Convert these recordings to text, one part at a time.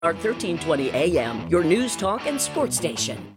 Our 1320 AM, your news, talk, and sports station.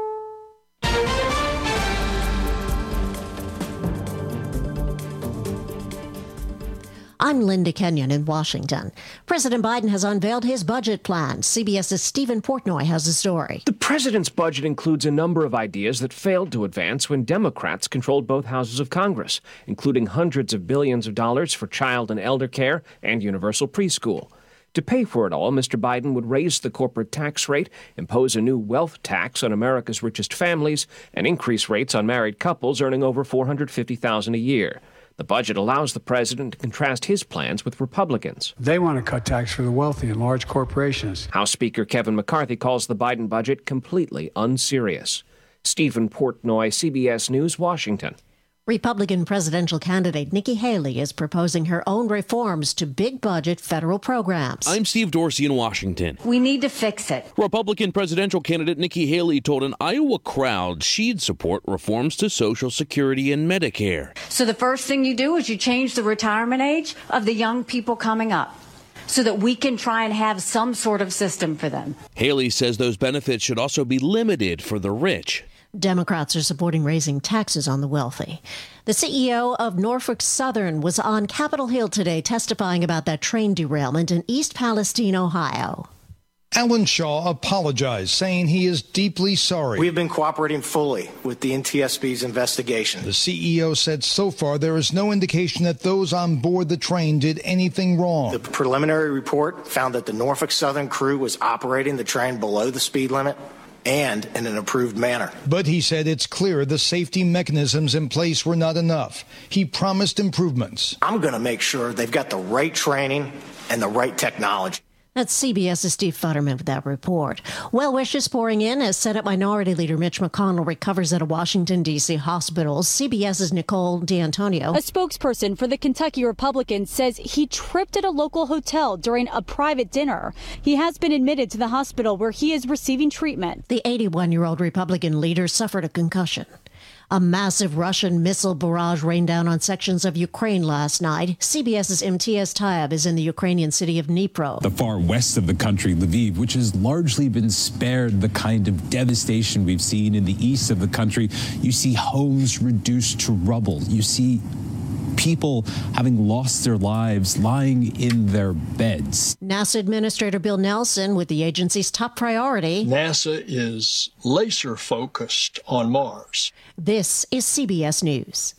I'm Linda Kenyon in Washington. President Biden has unveiled his budget plan. CBS's Stephen Portnoy has the story. The president's budget includes a number of ideas that failed to advance when Democrats controlled both houses of Congress, including hundreds of billions of dollars for child and elder care and universal preschool. To pay for it all, Mr. Biden would raise the corporate tax rate, impose a new wealth tax on America's richest families, and increase rates on married couples earning over $450,000 a year. The budget allows the president to contrast his plans with Republicans. They want to cut tax for the wealthy and large corporations. House Speaker Kevin McCarthy calls the Biden budget completely unserious. Stephen Portnoy, CBS News, Washington. Republican presidential candidate Nikki Haley is proposing her own reforms to big-budget federal programs. I'm Steve Dorsey in Washington. We need to fix it. Republican presidential candidate Nikki Haley told an Iowa crowd she'd support reforms to Social Security and Medicare. So the first thing you do is you change the retirement age of the young people coming up, so that we can try and have some sort of system for them. Haley says those benefits should also be limited for the rich. Democrats are supporting raising taxes on the wealthy. The CEO of Norfolk Southern was on Capitol Hill today testifying about that train derailment in East Palestine, Ohio. Alan Shaw apologized, saying he is deeply sorry. We have been cooperating fully with the NTSB's investigation. The CEO said so far there is no indication that those on board the train did anything wrong. The preliminary report found that the Norfolk Southern crew was operating the train below the speed limit and in an approved manner. But he said it's clear the safety mechanisms in place were not enough. He promised improvements. I'm going to make sure they've got the right training and the right technology. That's CBS's Steve Futterman with that report. Well wishes pouring in as Senate Minority Leader Mitch McConnell recovers at a Washington, D.C. hospital. CBS's Nicole D'Antonio. A spokesperson for the Kentucky Republicans says he tripped at a local hotel during a private dinner. He has been admitted to the hospital where he is receiving treatment. The 81-year-old Republican leader suffered a concussion. A massive Russian missile barrage rained down on sections of Ukraine last night. CBS's Imtiaz Tayeb is in the Ukrainian city of Dnipro. The far west of the country, Lviv, which has largely been spared the kind of devastation we've seen in the east of the country. You see homes reduced to rubble. You see people having lost their lives lying in their beds. NASA Administrator Bill Nelson with the agency's top priority. NASA is laser focused on Mars. This is CBS News.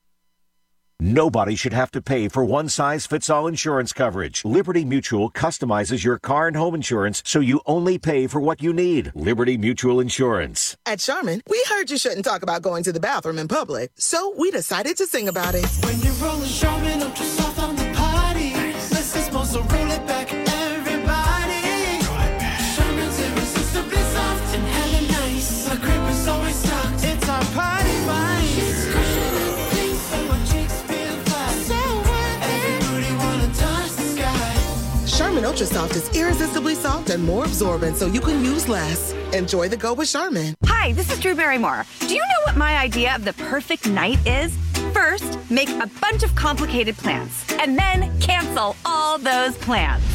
Nobody should have to pay for one-size-fits-all insurance coverage. Liberty Mutual customizes your car and home insurance so you only pay for what you need. Liberty Mutual Insurance. At Charmin, we heard you shouldn't talk about going to the bathroom in public, so we decided to sing about it. When you're rolling Charmin up to soft on the party, let's just supposed to roll it back, everybody. Roll it back. Charmin's irresistibly soft and hella nice. The grip is always stocked. It's our party vibe. It's cushioning things so our cheeks feel flat. So everybody wanna touch the sky. Charmin Ultra Soft is irresistibly soft and more absorbent, so you can use less. Enjoy the go with Charmin. Hi, this is Drew Barrymore. Do you know what my idea of the perfect night is? First, make a bunch of complicated plans, and then cancel all those plans.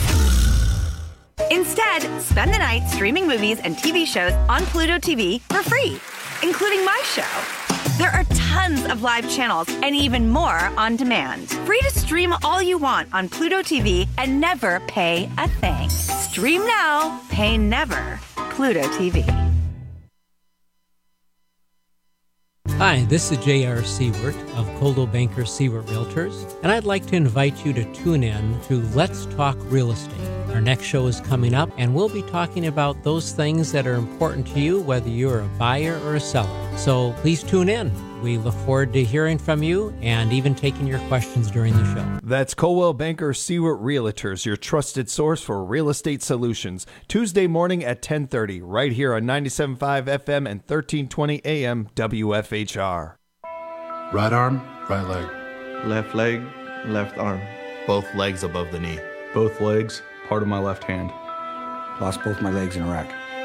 Instead, spend the night streaming movies and TV shows on Pluto TV for free, including my show. There are tons of live channels and even more on demand. Free to stream all you want on Pluto TV and never pay a thing. Stream now, pay never. Pluto TV. Hi, this is J.R. Seward of Coldwell Banker Seward Realtors, and I'd like to invite you to tune in to Let's Talk Real Estate. Our next show is coming up, and we'll be talking about those things that are important to you, whether you're a buyer or a seller. So please tune in. We look forward to hearing from you and even taking your questions during the show. That's Coldwell Banker Seward Realtors, your trusted source for real estate solutions. Tuesday morning at 10:30, right here on 97.5 FM and 1320 AM WFHR. Right arm, right leg. Left leg, left arm. Both legs above the knee. Both legs, part of my left hand. Lost both my legs in Iraq.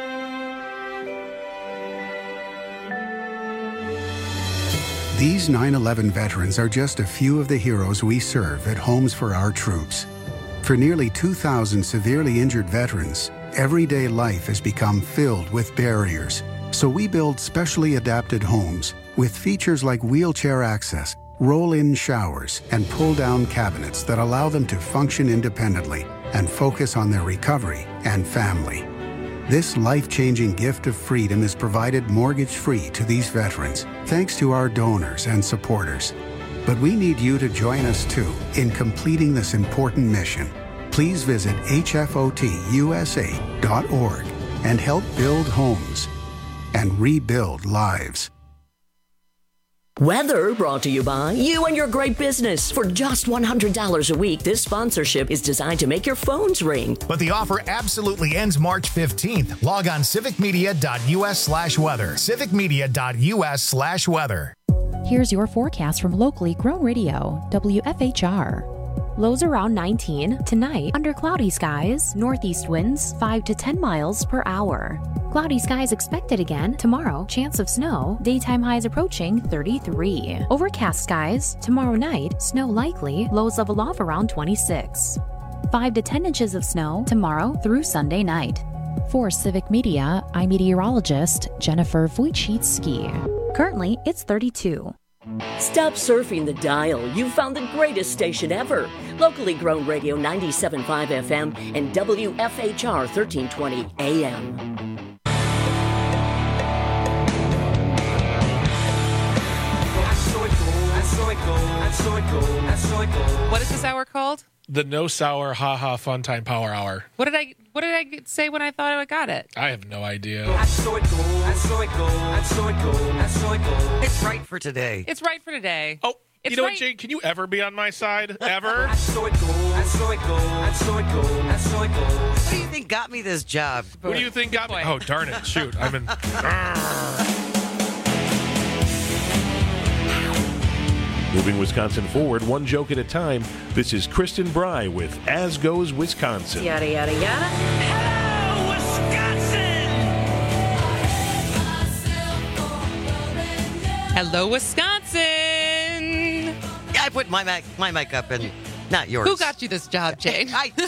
These 9/11 veterans are just a few of the heroes we serve at Homes for Our Troops. For nearly 2,000 severely injured veterans, everyday life has become filled with barriers. So we build specially adapted homes with features like wheelchair access, roll-in showers, and pull-down cabinets that allow them to function independently and focus on their recovery and family. This life-changing gift of freedom is provided mortgage-free to these veterans, thanks to our donors and supporters. But we need you to join us, too, in completing this important mission. Please visit hfotusa.org and help build homes and rebuild lives. Weather brought to you by you and your great business. For just $100 a week, this sponsorship is designed to make your phones ring. But the offer absolutely ends March 15th. Log on civicmedia.us/weather. civicmedia.us/weather. Here's your forecast from locally grown radio, WFHR. Lows around 19. Tonight, under cloudy skies, northeast winds 5 to 10 miles per hour. Cloudy skies expected again tomorrow. Chance of snow. Daytime highs approaching 33. Overcast skies. Tomorrow night. Snow likely. Lows level off around 26. 5 to 10 inches of snow tomorrow through Sunday night. For Civic Media, I'm meteorologist Jennifer Wojcicki. Currently, it's 32. Stop surfing the dial. You've found the greatest station ever. Locally grown radio 97.5 FM and WFHR 1320 AM. What is this hour called? The No Sour Haha Fun Time Power Hour. What did I say when I thought I got it? I have no idea. It's right for today. It's right for today. Oh, it's you know right. what, Jane? Can you ever be on my side? Ever? What do you think got me this job? What do you think got me? Oh, darn it. Shoot. I'm in. Moving Wisconsin forward, one joke at a time. This is Kristen Bry with As Goes Wisconsin. Yada, yada, yada. Hello, Wisconsin! Hello, Wisconsin! Yeah, I put my mic up and not yours. Who got you this job, Jane?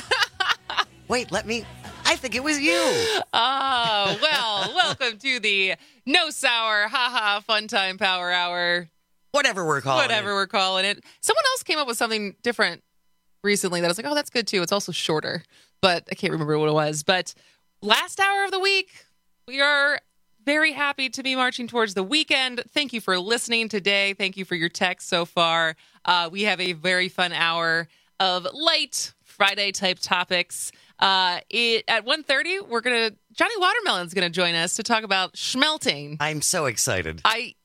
Wait, I think it was you. Oh, well, welcome to the No Sour Haha Fun Time Power Hour. Whatever we're calling it. Someone else came up with something different recently that I was like, oh, that's good too. It's also shorter, but I can't remember what it was. But last hour of the week, we are very happy to be marching towards the weekend. Thank you for listening today. Thank you for your text so far. We have a very fun hour of light Friday type topics. At 1:30, Johnny Watermelon's gonna join us to talk about schmelting. I'm so excited.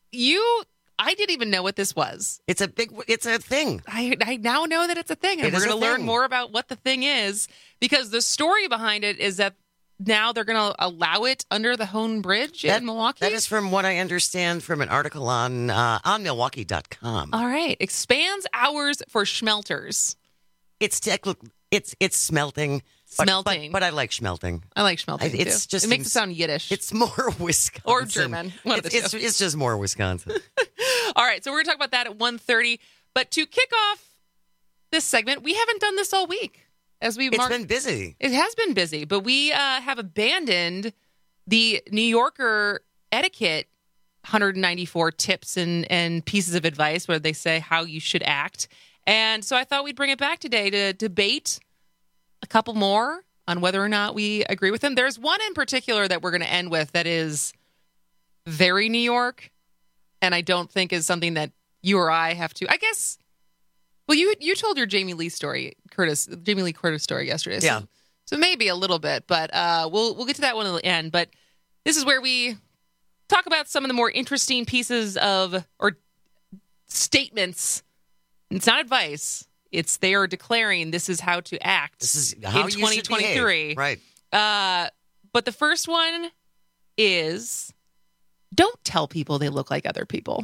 I didn't even know what this was. It's a thing. I now know that it's a thing. And we're going to learn more about what the thing is, because the story behind it is that now they're going to allow it under the Hone Bridge in Milwaukee. That is from what I understand from an article on Milwaukee.com. All right. Expands hours for schmelters. It's smelting. Smelting. But I like schmelting. I like schmelting, too. Just it makes it sound Yiddish. It's more Wisconsin. Or German. It's just more Wisconsin. All right, so we're going to talk about that at 1:30. But to kick off this segment, we haven't done this all week. It's been busy. It has been busy, but we have abandoned the New Yorker etiquette 194 tips and pieces of advice where they say how you should act. And so I thought we'd bring it back today to debate a couple more on whether or not we agree with them. There's one in particular that we're going to end with that is very New York, and I don't think is something that you or I have to. I guess. Well, you told your Jamie Lee Curtis story yesterday. Yeah. So maybe a little bit, but we'll get to that one at the end. But this is where we talk about some of the more interesting pieces of or statements. It's not advice. It's they are declaring this is how to act. This is how in you 2023. should behave. Right. But the first one is don't tell people they look like other people.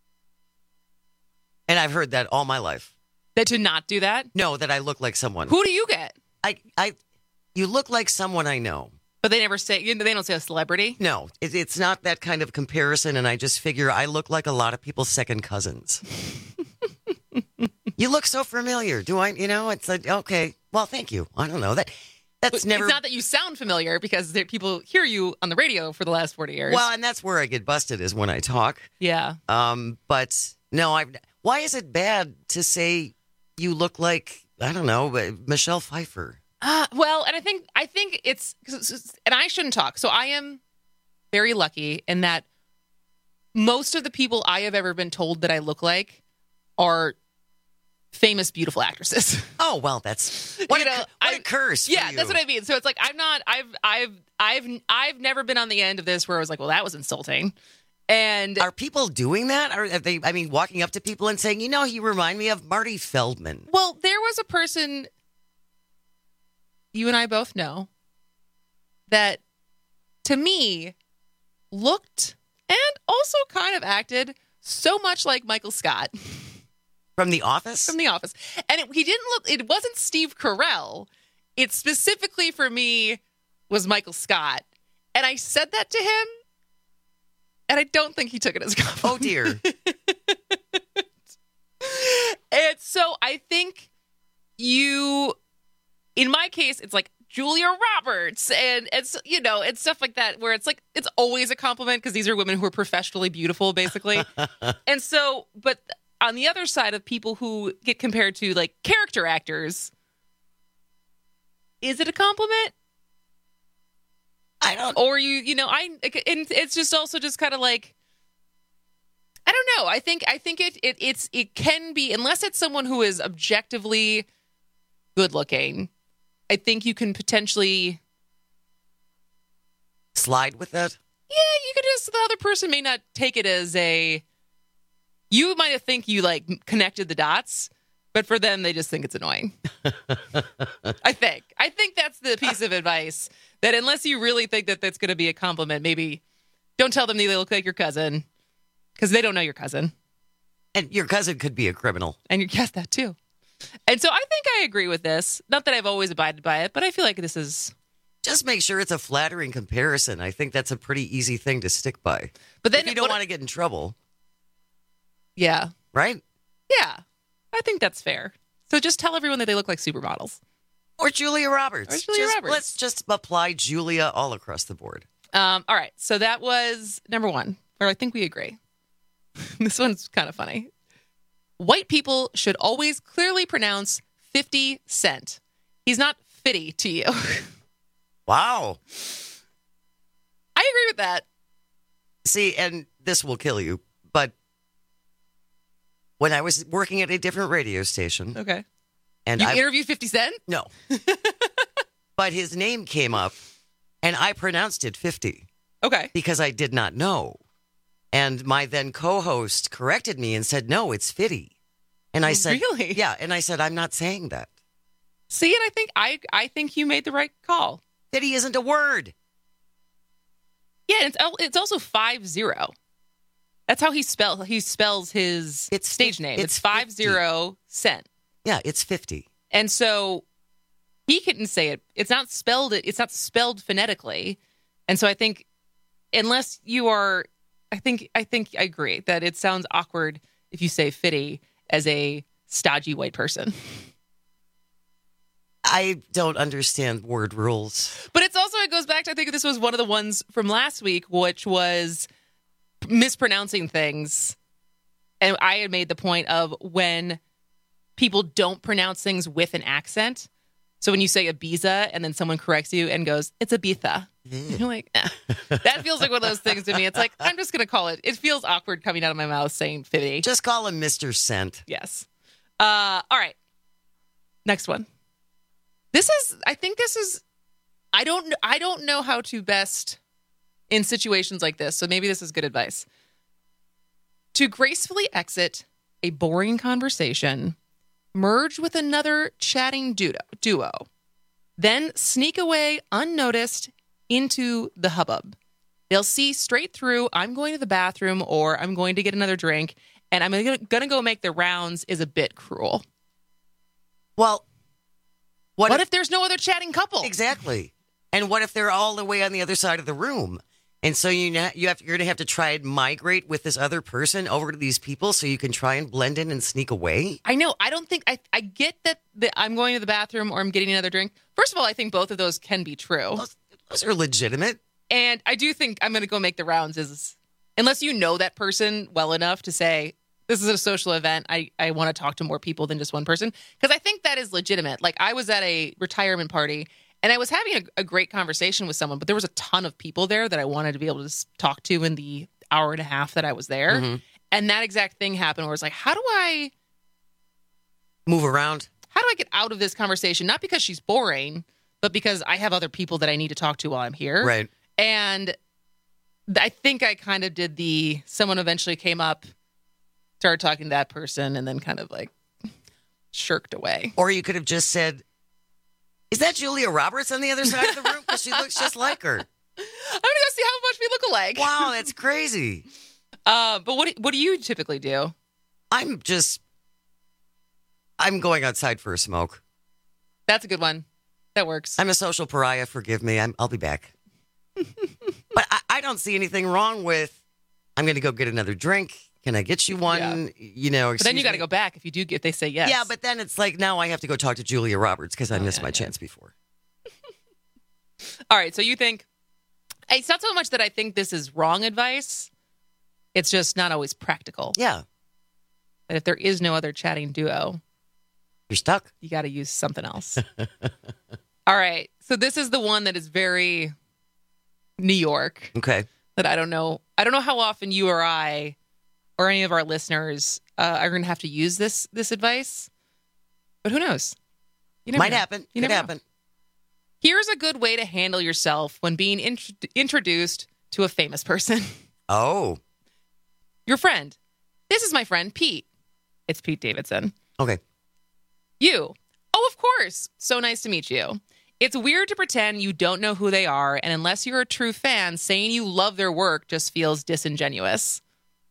And I've heard that all my life. That to not do that? No, that I look like someone. Who do you get? You look like someone I know. But they never say, they don't say a celebrity? No, it's not that kind of comparison. And I just figure I look like a lot of people's second cousins. You look so familiar. Do I, it's like, okay, well, thank you. I don't know that. That's never. It's not that you sound familiar because people hear you on the radio for the last 40 years. Well, and that's where I get busted is when I talk. Yeah. But no, why is it bad to say you look like, I don't know, Michelle Pfeiffer? Well, and I think it's, and I shouldn't talk. So I am very lucky in that most of the people I have ever been told that I look like are famous, beautiful actresses. Oh, well, that's what a curse. For yeah, you. that's what I mean. So it's like I've never been on the end of this where I was like, well, that was insulting. And are people doing that? Are they? I mean, walking up to people and saying, you remind me of Marty Feldman. Well, there was a person you and I both know that, to me, looked and also kind of acted so much like Michael Scott. From The Office? From The Office. And it wasn't Steve Carell. It specifically for me was Michael Scott. And I said that to him, and I don't think he took it as a compliment. Oh, dear. And so I think in my case, it's like Julia Roberts and stuff like that, where it's like, it's always a compliment because these are women who are professionally beautiful, basically. And so, but on the other side of people who get compared to like character actors, is it a compliment? I don't, or and it's just also just kind of like, I don't know. I think it can be, unless it's someone who is objectively good looking, I think you can potentially slide with that. Yeah, you could just, the other person may not take it as you might have think you like connected the dots, but for them, they just think it's annoying. I think that's the piece of advice, that unless you really think that that's going to be a compliment, maybe don't tell them they look like your cousin, because they don't know your cousin. And your cousin could be a criminal. And you guessed that too. And so I think I agree with this. Not that I've always abided by it, but I feel like this is... Just make sure it's a flattering comparison. I think that's a pretty easy thing to stick by. But then if you don't want to get in trouble. Yeah. Right? Yeah. I think that's fair. So just tell everyone that they look like supermodels. Or Julia Roberts. Roberts. Let's just apply Julia all across the board. All right. So that was number one, or I think we agree. This one's kind of funny. White people should always clearly pronounce 50 Cent. He's not fitty to you. Wow. I agree with that. See, and this will kill you, but when I was working at a different radio station. Okay. And you interviewed 50 Cent? No. But his name came up, and I pronounced it 50. Okay. Because I did not know. And my then co-host corrected me and said, no, it's Fitty. And I said, really? Yeah. And I said, I'm not saying that. See, and I think you made the right call. Fitty isn't a word. Yeah, it's also 50. That's how he spells his stage name. It's 50 Cent. Yeah, it's 50. And so he couldn't say it. It's not spelled phonetically. And so I think unless you are, I think I agree that it sounds awkward if you say fitty as a stodgy white person. I don't understand word rules. But it goes back to, I think this was one of the ones from last week, which was mispronouncing things. And I had made the point of when people don't pronounce things with an accent. So when you say Ibiza and then someone corrects you and goes, it's Ibiza. You're like, that feels like one of those things to me. It's like, I'm just going to call it. It feels awkward coming out of my mouth saying 50. Just call him Mr. Cent. Yes. All right. Next one. I don't know how to best in situations like this. So maybe this is good advice. To gracefully exit a boring conversation, merge with another chatting duo, then sneak away unnoticed into the hubbub. They'll see straight through, I'm going to the bathroom or I'm going to get another drink and I'm going to go make the rounds is a bit cruel. Well, what if there's no other chatting couple? Exactly. And what if they're all the way on the other side of the room? And so you're going to have to try and migrate with this other person over to these people so you can try and blend in and sneak away. I know. I don't think I get that I'm going to the bathroom or I'm getting another drink. First of all, I think both of those can be true. Those are legitimate. And I do think I'm going to go make the rounds unless you know that person well enough to say, this is a social event. I want to talk to more people than just one person. Because I think that is legitimate. Like, I was at a retirement party and I was having a great conversation with someone, but there was a ton of people there that I wanted to be able to talk to in the hour and a half that I was there. Mm-hmm. And that exact thing happened where it's like, how do I move around? How do I get out of this conversation? Not because she's boring, but because I have other people that I need to talk to while I'm here. Right. And I think I kind of did someone eventually came up, started talking to that person, and then kind of like shirked away. Or you could have just said, is that Julia Roberts on the other side of the room? Because she looks just like her. I'm going to go see how much we look alike. Wow, that's crazy. But what do you typically do? I'm going outside for a smoke. That's a good one. That works. I'm a social pariah. Forgive me. I'll be back. But I don't see anything wrong with, I'm going to go get another drink. Can I get you one? Yeah. But then you got to go back if they say yes. Yeah, but then it's like, now I have to go talk to Julia Roberts because I missed my chance before. All right, so you think, it's not so much that I think this is wrong advice. It's just not always practical. Yeah. But if there is no other chatting duo, you're stuck. You got to use something else. All right, so this is the one that is very New York. Okay. That I don't know how often you or I or any of our listeners are going to have to use this advice. But who knows? You never Might know. happen. You Could never happen. know. Here's a good way to handle yourself when being introduced to a famous person. Oh. Your friend. This is my friend, Pete. It's Pete Davidson. Okay. You. Oh, of course. So nice to meet you. It's weird to pretend you don't know who they are, and unless you're a true fan, saying you love their work just feels disingenuous.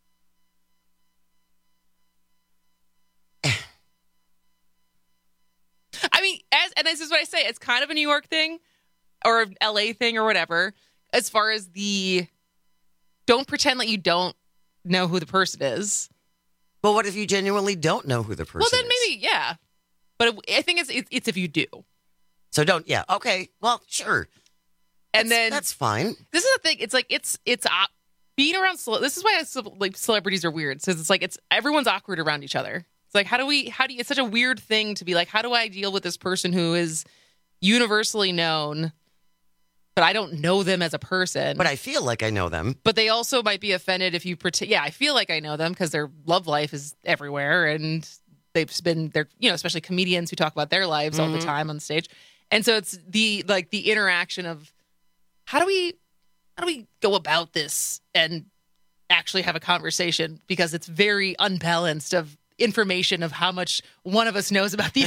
I mean, and this is what I say, it's kind of a New York thing or an LA thing or whatever, as far as don't pretend like you don't know who the person is. But what if you genuinely don't know who the person is? Well, then maybe, yeah. But I think it's if you do. So don't, yeah. Okay. Well, sure. And then that's fine. This is the thing. It's like, it's being around, this is why celebrities are weird. So it's like, everyone's awkward around each other. It's like, it's such a weird thing to be like, how do I deal with this person who is universally known, but I don't know them as a person. But I feel like I know them. But they also might be offended if you pretend, I feel like I know them because their love life is everywhere and they're especially comedians who talk about their lives all the time on stage. And so it's the interaction of how do we go about this and actually have a conversation, because it's very unbalanced of information of how much one of us knows about the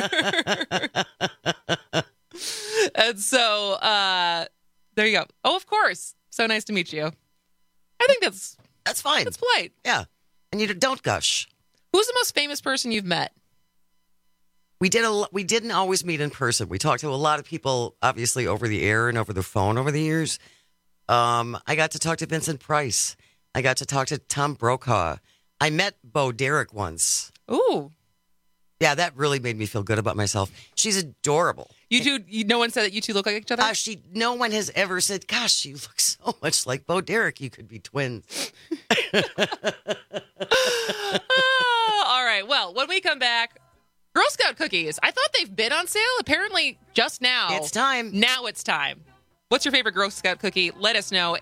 other. And so there you go. Oh, of course. So nice to meet you. I think that's fine. That's polite. Yeah. And you don't gush. Who's the most famous person you've met? We didn't always meet in person. We talked to a lot of people, obviously, over the air and over the phone over the years. I got to talk to Vincent Price. I got to talk to Tom Brokaw. I met Bo Derek once. Ooh. Yeah, that really made me feel good about myself. She's adorable. You two, no one said that you two look like each other? No one has ever said, gosh, you look so much like Bo Derek. You could be twins. All right. Well, when we come back, Girl Scout cookies. I thought they've been on sale. Apparently, just now. It's time. Now it's time. What's your favorite Girl Scout cookie? Let us know.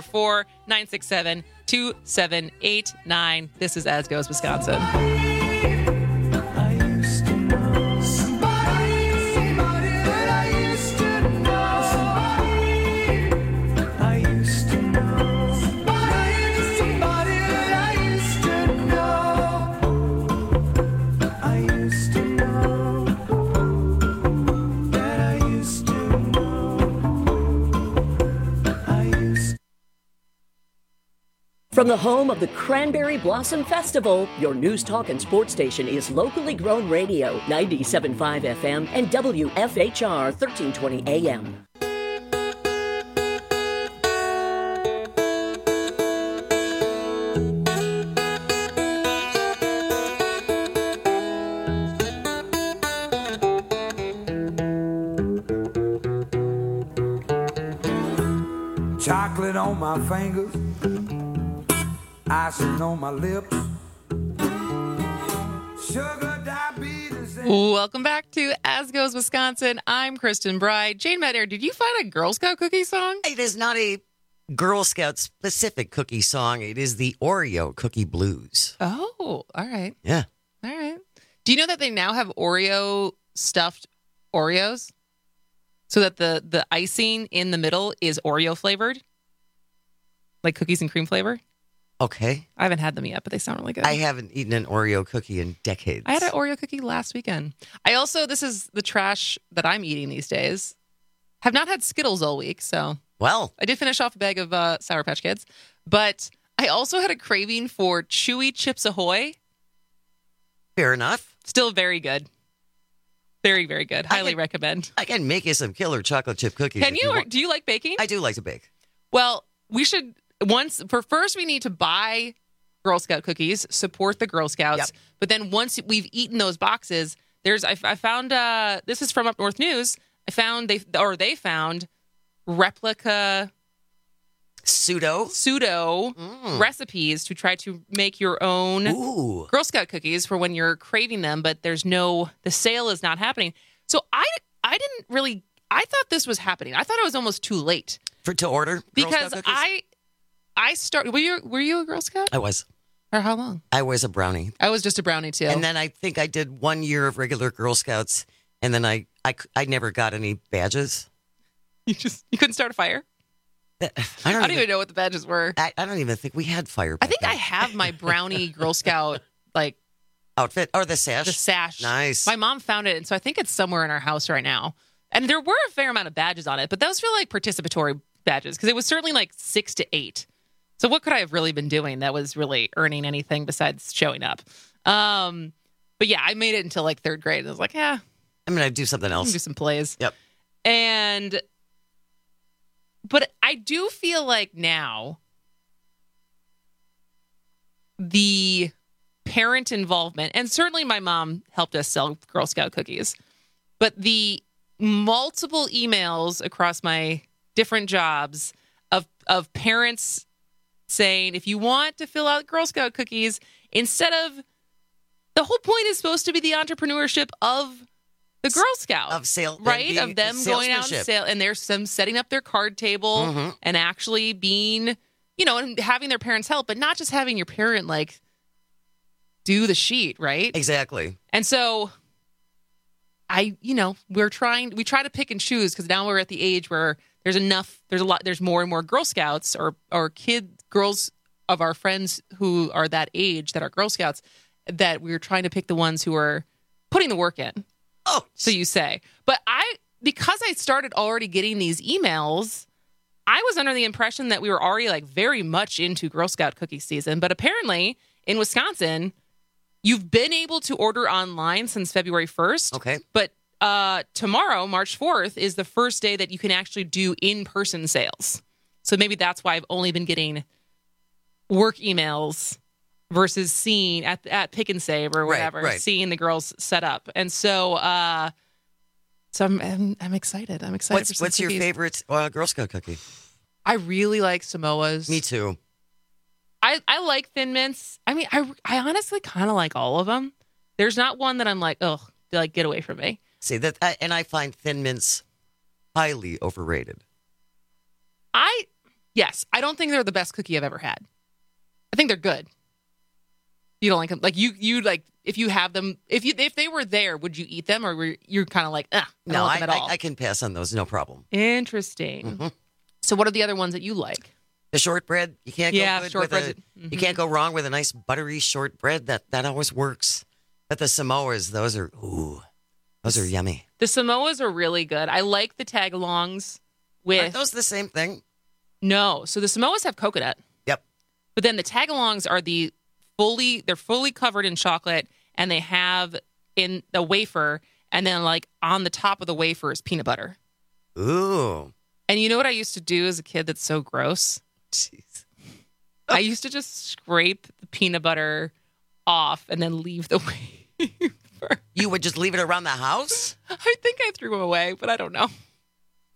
844-967-2789. This is As Goes Wisconsin. From the home of the Cranberry Blossom Festival, your news, talk, and sports station is locally grown radio, 97.5 FM and WFHR 1320 AM. Chocolate on my fingers, icing on my lips, sugar, diabetes. Welcome back to As Goes Wisconsin. I'm Kristen Bride. Jane Medair, did you find a Girl Scout cookie song? It is not a Girl Scout specific cookie song. It is the Oreo cookie blues. Oh, all right. Yeah. All right. Do you know that they now have Oreo stuffed Oreos? So that the icing in the middle is Oreo flavored? Like cookies and cream flavor? Okay. I haven't had them yet, but they sound really good. I haven't eaten an Oreo cookie in decades. I had an Oreo cookie last weekend. I also, this is the trash that I'm eating these days, have not had Skittles all week, so. Well. I did finish off a bag of Sour Patch Kids, but I also had a craving for Chewy Chips Ahoy. Fair enough. Still very good. Very, very good. Highly recommend. I can make you some killer chocolate chip cookies. Can you? Or do you like baking? I do like to bake. Well, we should first we need to buy Girl Scout cookies, support the Girl Scouts. Yep. But then once we've eaten those boxes, I found this is from Up North News. They found replica pseudo recipes to try to make your own Girl Scout cookies for when you're craving them, but the sale is not happening. So I thought this was happening. I thought it was almost too late to order because I started. Were you a Girl Scout? I was. For how long? I was a brownie. I was just a brownie too. And then I think I did 1 year of regular Girl Scouts, and then I never got any badges. You couldn't start a fire? I don't even know what the badges were. I don't even think we had fire. I think I have my brownie Girl Scout outfit or the sash. The sash. Nice. My mom found it, and so I think it's somewhere in our house right now. And there were a fair amount of badges on it, but those were like participatory badges because it was certainly like 6 to 8. So what could I have really been doing that was really earning anything besides showing up? But yeah, I made it until like 3rd grade. And I was like, yeah. I'm going to do something else. Do some plays. Yep. But I do feel like now the parent involvement, and certainly my mom helped us sell Girl Scout cookies, but the multiple emails across my different jobs of parents saying, if you want to fill out Girl Scout cookies, instead of, the whole point is supposed to be the entrepreneurship of the Girl Scout. Of sale. Right? Of them going out and sale. And there's some setting up their card table and actually being, and having their parents help, but not just having your parent like do the sheet, right? Exactly. And so we try to pick and choose because now we're at the age where there's more and more Girl Scouts or girls of our friends who are that age that are Girl Scouts that we're trying to pick the ones who are putting the work in. Oh, so you say. But because I started already getting these emails, I was under the impression that we were already like very much into Girl Scout cookie season. But apparently in Wisconsin, you've been able to order online since February 1st. Okay. But tomorrow, March 4th, is the first day that you can actually do in-person sales. So maybe that's why I've only been getting work emails versus seeing at Pick and Save or whatever, right. seeing the girls set up. And so I'm excited. I'm excited. What's your favorite Girl Scout cookie? I really like Samoas. Me too. I like Thin Mints. I mean, I honestly kind of like all of them. There's not one that I'm like, oh, like get away from me. See that, and I find Thin Mints highly overrated. I don't think they're the best cookie I've ever had. I think they're good. You don't like them? Like you like if you have them, if they were there, would you eat them, or were you kind of like, no, I at all? I can pass on those, no problem. Interesting. Mm-hmm. So, what are the other ones that you like? The shortbread. You can't go good you can't go wrong with a nice buttery shortbread. That always works. But the Samoas, those are yummy. The Samoas are really good. I like the tagalongs with. Aren't those the same thing? No. So the Samoas have coconut. Yep. But then the tagalongs are they're fully covered in chocolate, and they have in the wafer, and then like on the top of the wafer is peanut butter. Ooh. And you know what I used to do as a kid that's so gross? Jeez. I used to just scrape the peanut butter off and then leave the wafer. You would just leave it around the house? I think I threw them away, but I don't know.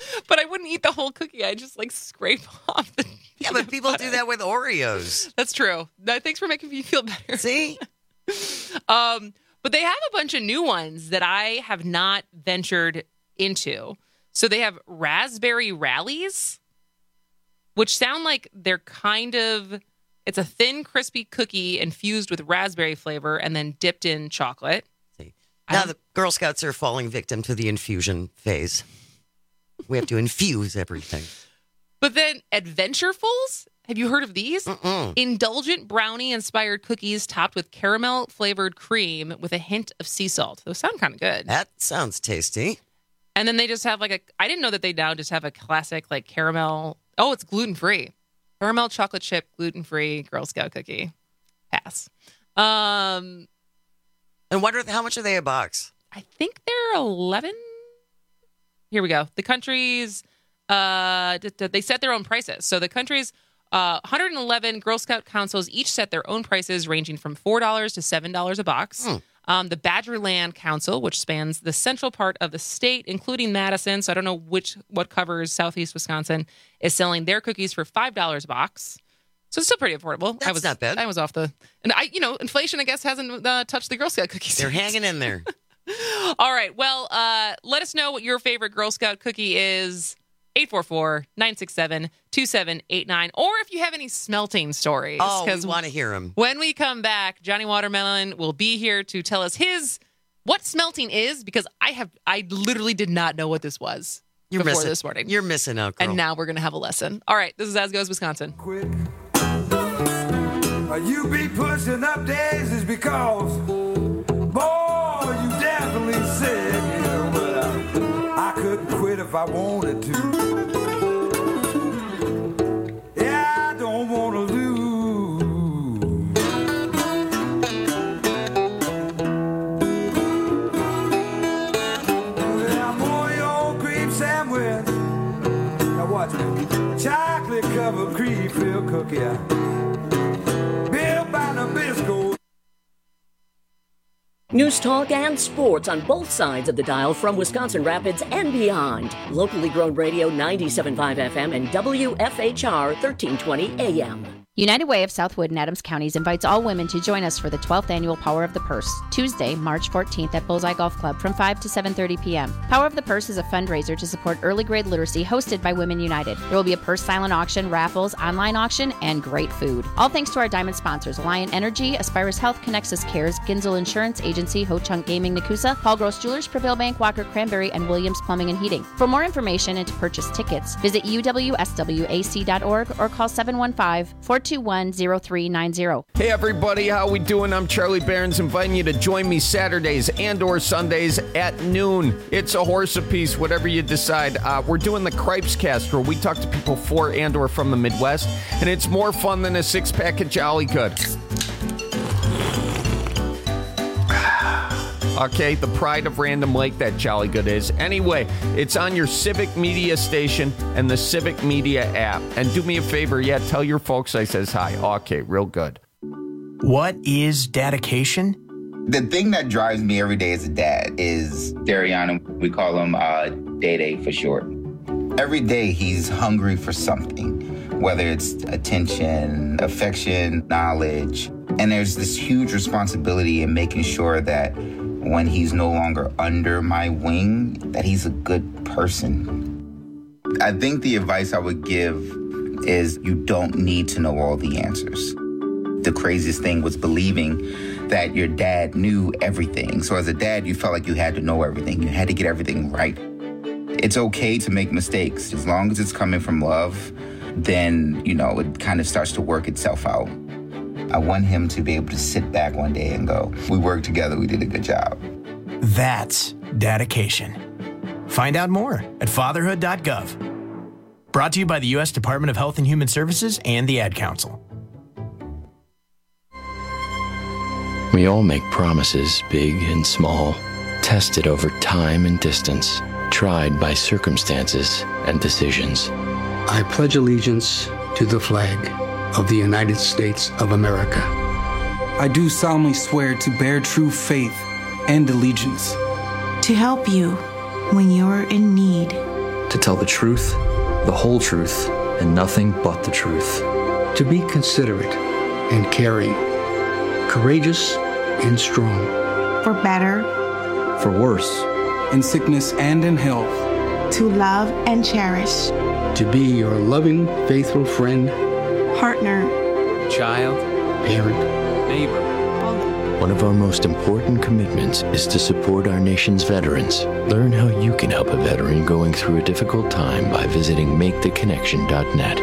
But I wouldn't eat the whole cookie. I just like scrape off the. Yeah, but people do that with Oreos. That's true. Thanks for making me feel better. See? But they have a bunch of new ones that I have not ventured into. So they have raspberry rallies, which sound like they're it's a thin, crispy cookie infused with raspberry flavor and then dipped in chocolate. Now the Girl Scouts are falling victim to the infusion phase. We have to infuse everything. But then Adventurefuls? Have you heard of these? Indulgent brownie-inspired cookies topped with caramel-flavored cream with a hint of sea salt. Those sound kind of good. That sounds tasty. And then they just have I didn't know that they now just have a classic caramel. Oh, it's gluten-free. Caramel chocolate chip, gluten-free Girl Scout cookie. Pass. And how much are they a box? I think they're 11. Here we go. The countries, they set their own prices. So the countries, 111 Girl Scout councils each set their own prices ranging from $4 to $7 a box. The Badgerland Council, which spans the central part of the state, including Madison, so I don't know what covers southeast Wisconsin, is selling their cookies for $5 a box. So it's still pretty affordable. That's not bad. I was off inflation, I guess, hasn't touched the Girl Scout cookies. They're hanging in there. All right. Well, let us know what your favorite Girl Scout cookie is. 844-967-2789. Or if you have any smelting stories. Oh, we want to hear them. When we come back, Johnny Watermelon will be here to tell us what smelting is, because I literally did not know what this was before this morning. You're missing out, girl. And now we're going to have a lesson. All right. This is As Goes Wisconsin. Quick. You be pushing up daisies because, boy, you definitely sick. But I couldn't quit if I wanted to. Yeah, I don't want to lose. Yeah, I'm on your old cream sandwich. Now watch me. Chocolate covered cream filled cookie. Built by Nabisco. News talk and sports on both sides of the dial from Wisconsin Rapids and beyond. Locally grown radio 97.5 FM and WFHR 1320 AM. United Way of Southwood and Adams Counties invites all women to join us for the 12th annual Power of the Purse, Tuesday, March 14th at Bullseye Golf Club from 5 to 7:30 p.m. Power of the Purse is a fundraiser to support early grade literacy hosted by Women United. There will be a purse silent auction, raffles, online auction, and great food. All thanks to our diamond sponsors, Alliant Energy, Aspirus Health, Connexus Cares, Ginzel Insurance Agency, Ho Chunk Gaming Nakusa, Paul Gross Jewelers, Prevail Bank, Walker Cranberry, and Williams Plumbing and Heating. For more information and to purchase tickets, visit uwswac.org or call 715-421-0390. Hey everybody, how we doing? I'm Charlie Barons, inviting you to join me Saturdays and or Sundays at noon. It's a horse apiece, whatever you decide. We're doing the Cripes Cast, where we talk to people for and or from the Midwest, and it's more fun than a six-pack of Jolly Good. Okay, the pride of Random Lake, that Jolly Good is. Anyway, it's on your Civic Media station and the Civic Media app. And do me a favor, tell your folks I says hi. Okay, real good. What is dedication? The thing that drives me every day as a dad is Dariana. We call him Day-Day for short. Every day he's hungry for something, whether it's attention, affection, knowledge. And there's this huge responsibility in making sure that when he's no longer under my wing, that he's a good person. I think the advice I would give is you don't need to know all the answers. The craziest thing was believing that your dad knew everything. So as a dad, you felt like you had to know everything. You had to get everything right. It's okay to make mistakes. As long as it's coming from love, then, it kind of starts to work itself out. I want him to be able to sit back one day and go, we worked together, we did a good job. That's dedication. Find out more at fatherhood.gov. Brought to you by the U.S. Department of Health and Human Services and the Ad Council. We all make promises, big and small, tested over time and distance, tried by circumstances and decisions. I pledge allegiance to the flag of the United States of America. I do solemnly swear to bear true faith and allegiance. To help you when you're in need. To tell the truth, the whole truth, and nothing but the truth. To be considerate and caring, courageous and strong. For better, For worse, in sickness and in health. to love and cherish. To be your loving, faithful friend, Partner, child, parent, neighbor. One of our most important commitments is to support our nation's veterans. Learn how you can help a veteran going through a difficult time by visiting maketheconnection.net.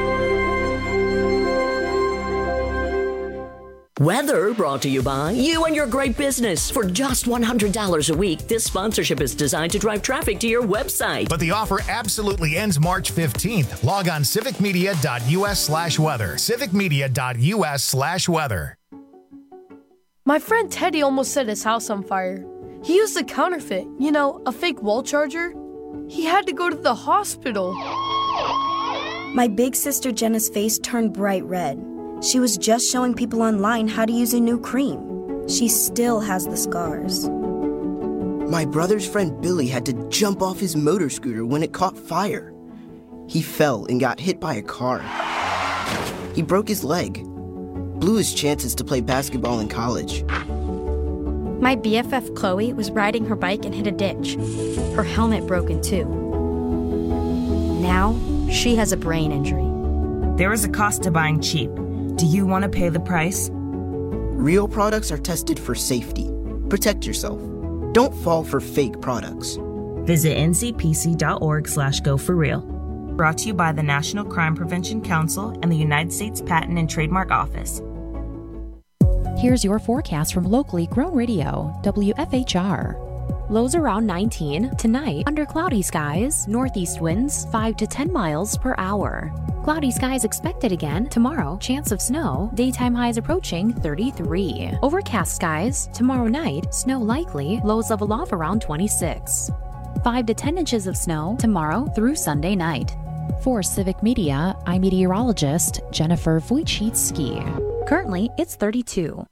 Weather brought to you by you and your great business. For just $100 a week, this sponsorship is designed to drive traffic to your website. But the offer absolutely ends March 15th. Log on civicmedia.us/weather. civicmedia.us/weather. My friend Teddy almost set his house on fire. He used a counterfeit, a fake wall charger. He had to go to the hospital. My big sister Jenna's face turned bright red. She was just showing people online how to use a new cream. She still has the scars. My brother's friend Billy had to jump off his motor scooter when it caught fire. He fell and got hit by a car. He broke his leg, blew his chances to play basketball in college. My BFF Chloe was riding her bike and hit a ditch. Her helmet broke in two. Now, she has a brain injury. There is a cost to buying cheap. Do you want to pay the price? Real products are tested for safety. Protect yourself. Don't fall for fake products. Visit ncpc.org/go4real. Brought to you by the National Crime Prevention Council and the United States Patent and Trademark Office. Here's your forecast from locally grown radio, WFHR. Lows around 19. Tonight, under cloudy skies, northeast winds 5 to 10 miles per hour. Cloudy skies expected again tomorrow. Chance of snow. Daytime highs approaching 33. Overcast skies. Tomorrow night, snow likely. Lows level off around 26. 5 to 10 inches of snow tomorrow through Sunday night. For Civic Media, I'm meteorologist Jennifer Wojcicki. Currently, it's 32.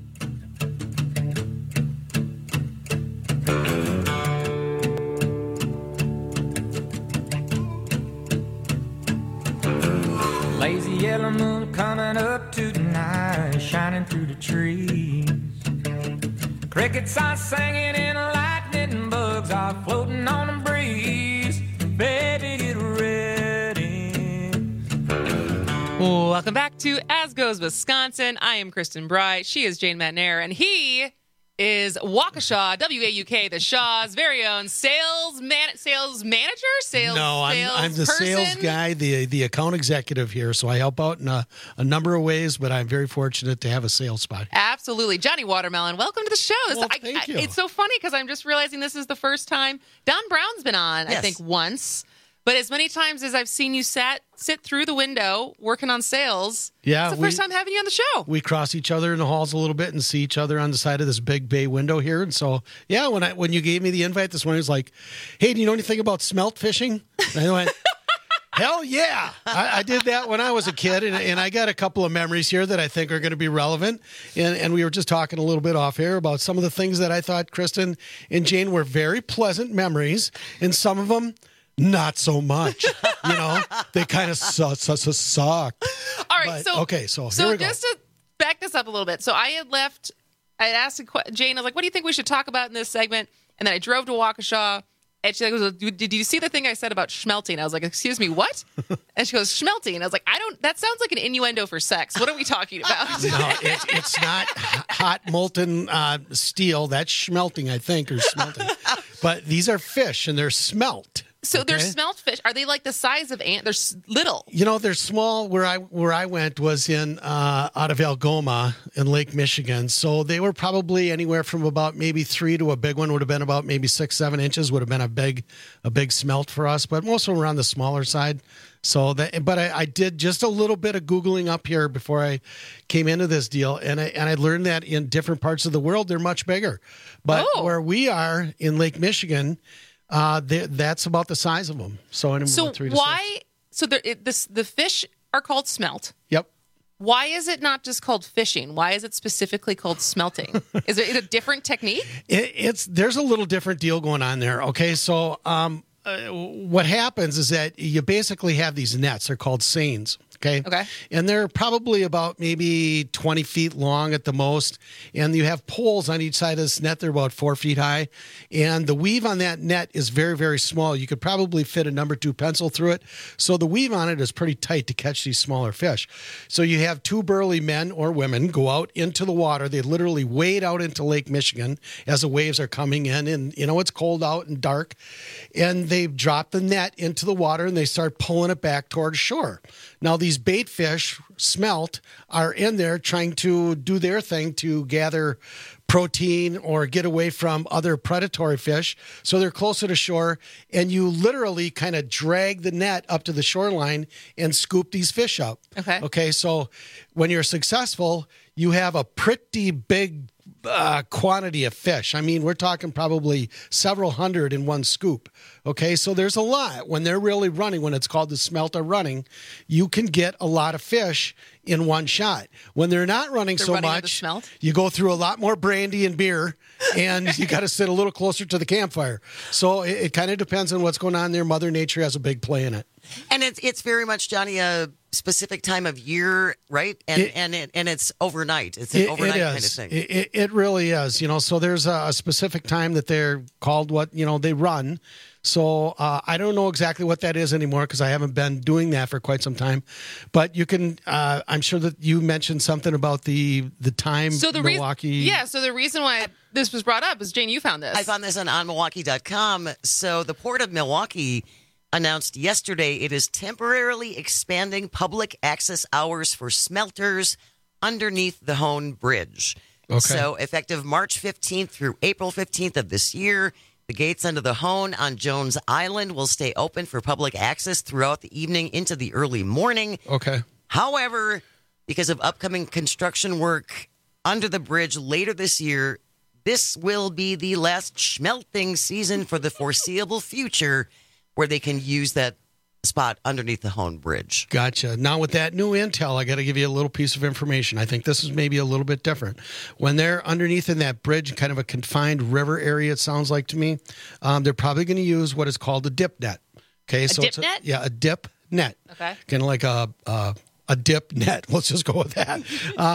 Lazy yellow moon coming up tonight, shining through the trees. Crickets are singing and lightning bugs are floating on the breeze. Baby, get ready. Welcome back to As Goes Wisconsin. I am Kristen Bry. She is Jane Matnair, and he is Waukesha, W-A-U-K, the Shaw's very own sales manager? No, I'm the person? sales guy, the account executive here, so I help out in a number of ways, but I'm very fortunate to have a sales spot. Absolutely. Johnny Watermelon, welcome to the show. Thank you. It's so funny because I'm just realizing this is the first time Don Brown's been on, Yes. I think once. But as many times as I've seen you sit through the window working on sales, Yeah, it's the first time having you on the show. We cross each other in the halls a little bit and see each other on the side of this big bay window here. And so, yeah, when you gave me the invite this morning, it was like, hey, do you know anything about smelt fishing? And I went, hell yeah. I did that when I was a kid, and I got a couple of memories here that I think are going to be relevant. And we were just talking a little bit off air about some of the things that I thought Kristen and Jane were very pleasant memories, and some of them not so much. They kind of suck. All right, so here we go. Just to back this up a little bit. So I had asked Jane, I was like, what do you think we should talk about in this segment? And then I drove to Waukesha, and she goes, did you see the thing I said about schmelting? I was like, excuse me, what? And she goes, schmelting. I was like, that sounds like an innuendo for sex. What are we talking about? No, it's not hot molten steel. That's schmelting, I think, or smelting. But these are fish, and they're smelt. So they're smelt fish. Are they like the size of ant? They're little. They're small. Where I went was in out of Algoma in Lake Michigan. So they were probably anywhere from about maybe 3 to a big one would have been about maybe 6-7 inches would have been a big smelt for us. But most of them were on the smaller side. So but I did just a little bit of Googling up here before I came into this deal, and I learned that in different parts of the world they're much bigger. But where we are in Lake Michigan, that's about the size of them. So anyway, so 3 to why? 6. So the fish are called smelt. Yep. Why is it not just called fishing? Why is it specifically called smelting? Is it a different technique? There's a little different deal going on there. Okay, so what happens is that you basically have these nets. They're called seines. Okay. And they're probably about maybe 20 feet long at the most. And you have poles on each side of this net. They're about 4 feet high. And the weave on that net is very, very small. You could probably fit a number 2 pencil through it. So the weave on it is pretty tight to catch these smaller fish. So you have 2 burly men or women go out into the water. They literally wade out into Lake Michigan as the waves are coming in. And, it's cold out and dark. And they drop the net into the water and they start pulling it back toward shore. Now, these bait fish, smelt, are in there trying to do their thing to gather protein or get away from other predatory fish. So they're closer to shore, and you literally kind of drag the net up to the shoreline and scoop these fish up. Okay, so when you're successful, you have a pretty big quantity of fish. I mean, we're talking probably several hundred in one scoop. Okay, so there's a lot. When they're really running, when it's called the smelt are running, you can get a lot of fish in one shot. When they're not running so much, you go through a lot more brandy and beer, and you got to sit a little closer to the campfire. So it kind of depends on what's going on there. Mother Nature has a big play in it. And it's very much, Johnny, a specific time of year, right? And it's overnight. It's an overnight kind of thing. It really is. So there's a specific time that they're called they run. So I don't know exactly what that is anymore because I haven't been doing that for quite some time. But you can, I'm sure that you mentioned something about the time Milwaukee. So the reason why this was brought up is, Jane, you found this. I found this on onmilwaukee.com. So the Port of Milwaukee announced yesterday it is temporarily expanding public access hours for smelters underneath the Hone Bridge. Okay. So effective March 15th through April 15th of this year, the gates under the Hone on Jones Island will stay open for public access throughout the evening into the early morning. Okay. However, because of upcoming construction work under the bridge later this year, this will be the last smelting season for the foreseeable future where they can use that spot underneath the Hone Bridge. Gotcha. Now, with that new intel, I got to give you a little piece of information. I think this is maybe a little bit different. When they're underneath in that bridge, kind of a confined river area, it sounds like to me, they're probably going to use what is called a dip net. Okay, so dip net? A dip net. Okay. Kind of like a dip net. Let's just go with that.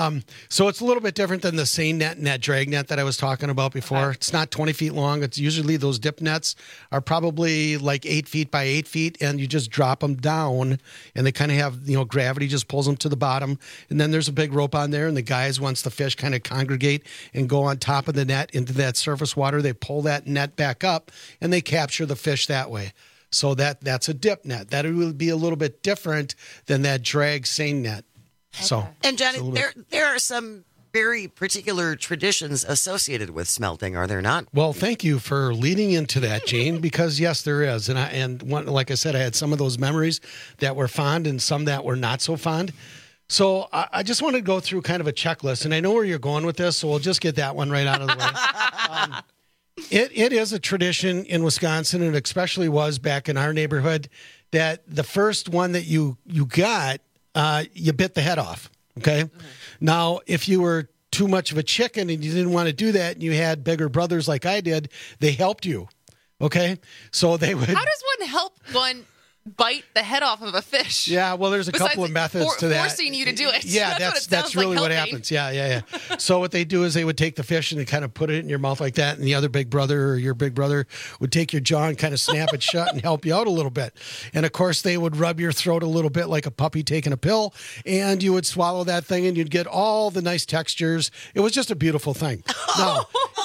So it's a little bit different than the seine net and that drag net that I was talking about before. Okay. It's not 20 feet long. It's usually those dip nets are probably like 8 feet by 8 feet, and you just drop them down, and they kind of have, gravity just pulls them to the bottom. And then there's a big rope on there, and the guys, once the fish kind of congregate and go on top of the net into that surface water, they pull that net back up, and they capture the fish that way. So that's a dip net. That would be a little bit different than that drag seine net. Okay. So, and Johnny, there are some very particular traditions associated with smelting, are there not? Well, thank you for leading into that, Jane, because yes, there is. Like I said, I had some of those memories that were fond and some that were not so fond. So I just want to go through kind of a checklist, and I know where you're going with this, so we'll just get that one right out of the way. It is a tradition in Wisconsin, and especially was back in our neighborhood, that the first one that you got, you bit the head off. Okay. Mm-hmm. Now, if you were too much of a chicken and you didn't want to do that, and you had bigger brothers like I did, they helped you. Okay. So they would. How does one help one bite the head off of a fish? Yeah, well, there's a couple of methods to that. Forcing you to do it. Yeah, that's really what happens. Yeah. So what they do is they would take the fish and they kind of put it in your mouth like that, and the other big brother or your big brother would take your jaw and kind of snap it shut and help you out a little bit. And of course, they would rub your throat a little bit like a puppy taking a pill, and you would swallow that thing and you'd get all the nice textures. It was just a beautiful thing. Now,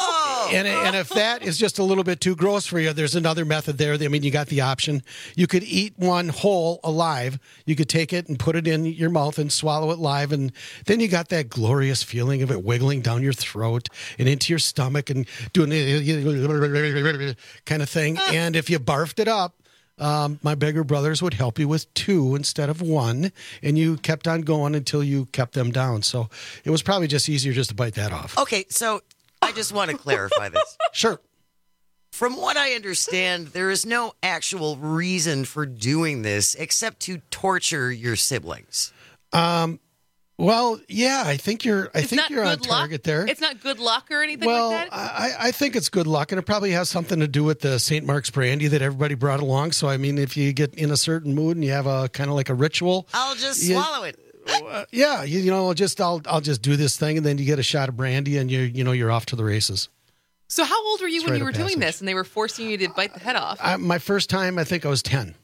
and if that is just a little bit too gross for you, there's another method there. I mean, you got the option. You could eat one whole alive. You could take it and put it in your mouth and swallow it live, and then you got that glorious feeling of it wiggling down your throat and into your stomach and doing the kind of thing. And if you barfed it up, my bigger brothers would help you with 2 instead of 1, and you kept on going until you kept them down. So it was probably just easier just to bite that off. Okay, so I just want to clarify this. Sure. From what I understand, there is no actual reason for doing this except to torture your siblings. Well, yeah, I think you're on target there. It's not good luck or anything well, like that? I think it's good luck, and it probably has something to do with the St. Mark's brandy that everybody brought along. So, I mean, if you get in a certain mood and you have a kind of like a ritual, I'll just swallow it. Yeah, I'll just do this thing, and then you get a shot of brandy, and you're off to the races. So, how old were you when you were doing passage. this, and they were forcing you to bite the head off? My first time, I think I was 10.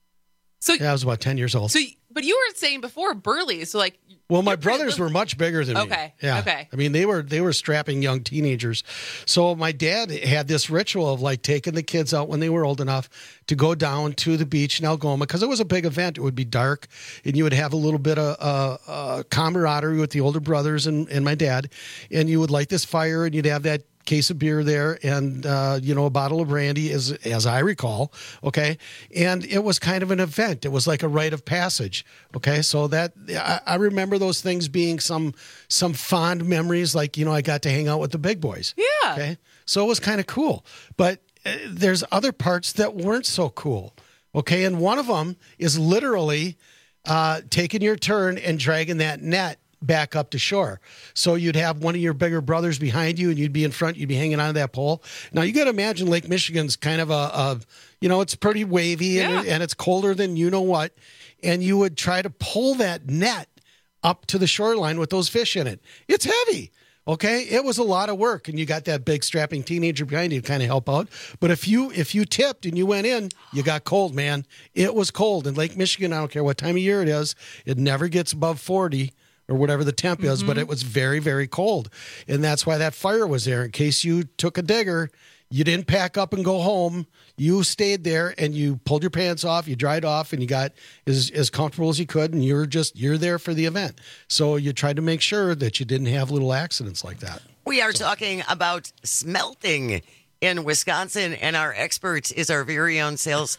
So I was about 10 years old. So, but you were saying before burly, so like. Well, my brothers were much bigger than me. Okay. Yeah. Okay. I mean, they were strapping young teenagers. So my dad had this ritual of like taking the kids out when they were old enough to go down to the beach in Algoma because it was a big event. It would be dark, and you would have a little bit of camaraderie with the older brothers and my dad, and you would light this fire, and you'd have that case of beer there and a bottle of brandy as I recall, okay? And it was kind of an event. It was like a rite of passage, okay? So that I remember those things being some fond memories, like, I got to hang out with the big boys. Yeah. Okay? So it was kind of cool. But there's other parts that weren't so cool, okay? And one of them is literally taking your turn and dragging that net back up to shore. So you'd have one of your bigger brothers behind you, and you'd be in front, you'd be hanging on that pole. Now, you got to imagine Lake Michigan's kind of it's pretty wavy, and it's colder than you know what, and you would try to pull that net up to the shoreline with those fish in it. It's heavy. Okay, it was a lot of work, and you got that big strapping teenager behind you to kind of help out. But if you tipped and you went in, you got cold, man. It was cold. In Lake Michigan, I don't care what time of year it is, it never gets above 40 or whatever the temp is, but it was very, very cold. And that's why that fire was there. In case you took a digger, you didn't pack up and go home. You stayed there and you pulled your pants off, you dried off, and you got as comfortable as you could, and you're there for the event. So you tried to make sure that you didn't have little accidents like that. We are talking about smelting in Wisconsin, and our expert is our very own salesman